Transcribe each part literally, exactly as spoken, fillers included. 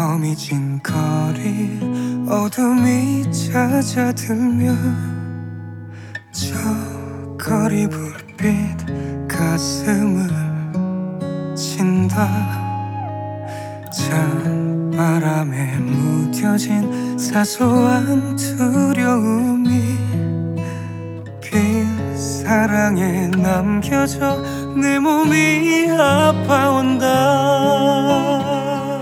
거미진 거리 어둠이 잦아들면 저 거리 불빛 가슴을 친다. 찬바람에 무뎌진 사소한 두려움이 빈 사랑에 남겨져 내 몸이 아파온다.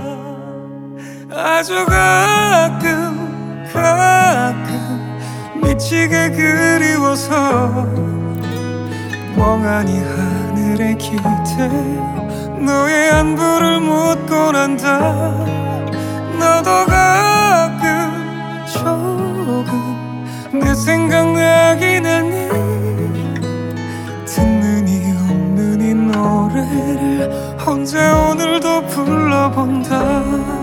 아주 가끔 가끔 미치게 그리워서 멍하니 하늘에 기대어 너의 안부를 묻고 난다. 너도 가끔 조금 내 생각나긴 하니 듣는 이 없는 이 노래를 혼자 오늘도 불러본다.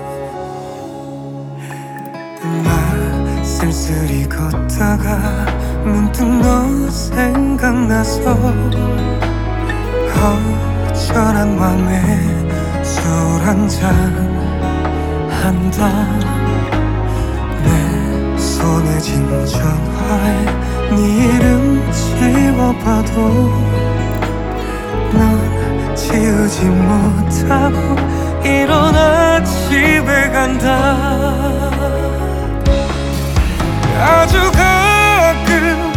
나 쓸쓸히 걷다가 문득 너 생각나서 허전한 맘에 술 한잔 한다. 내 손에 쥔 전화에 네 이름 지워봐도 넌 지우지 못하고 일어나 집에 간다. 아주 가끔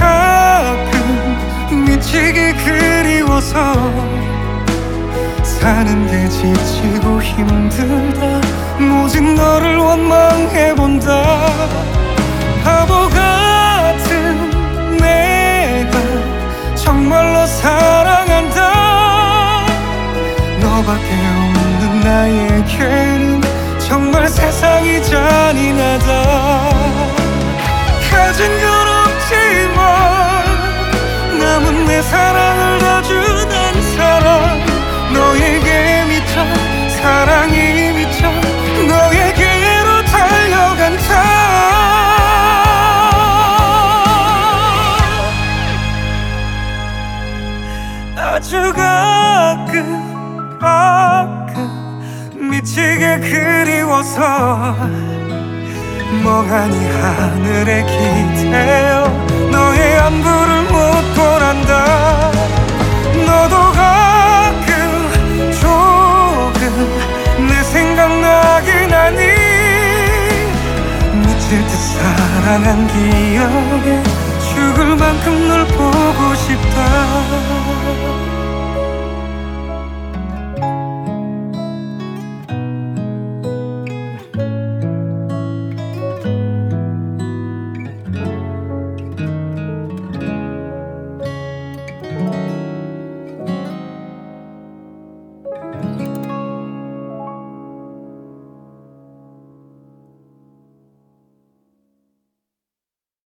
가끔 미치게 그리워서 사는 게 지치고 힘들다. 모진 너를 원망해본다. 바보 같은 내가 정말로 사랑한다. 너밖에 없는 나에게는 정말 세상이 잔인하다. 가진 건 없지만 남은 내 사랑을 다 준 한 사람. 너에게 미쳐 사랑이 미쳐 너에게로 달려간다. 아주 가끔 가끔 미치게 그리워서 멍하니 하늘에 기대어 너의 안부를 묻고 난다. 너도 가끔 조금 내 생각나긴 하니 미칠 듯 사랑한 기억에 죽을 만큼 널 보고 싶다.